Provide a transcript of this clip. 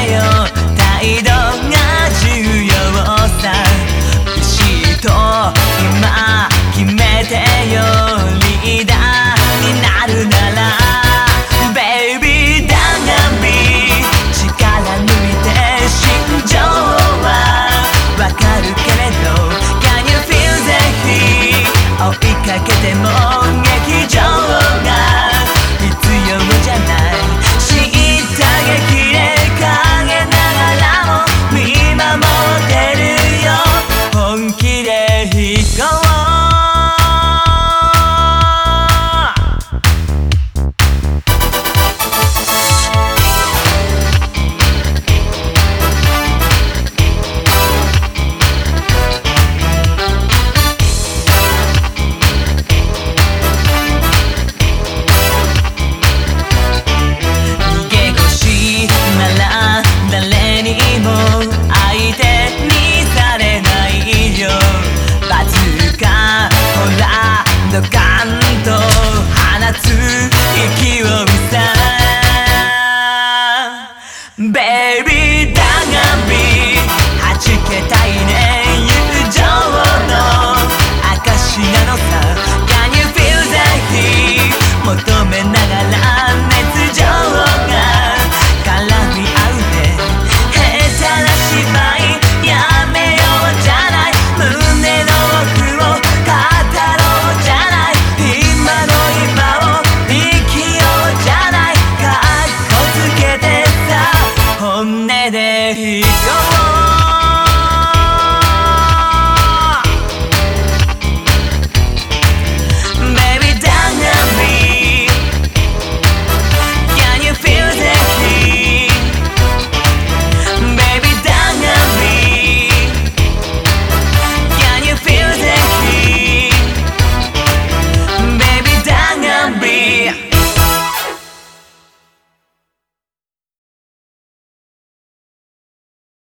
よ態度が重要さビシッと今決めてよリーダーになるならベイビーだがみ力抜いて心情はわかるけれど Can you feel the heat 追いかけても劇場が必要じゃない知った激励陰ながらも見守ってるよ本気で行こう誰にも相手にされないよバズーカほらドカンと放つ勢いさベイビーだがみはじけたいね友情の証なのさ Can you feel the heat 求めながら熱情が絡み合うねやめようじゃない胸の奥を語ろうじゃない今の今を生きようじゃないかっこつけてさ本音でいこう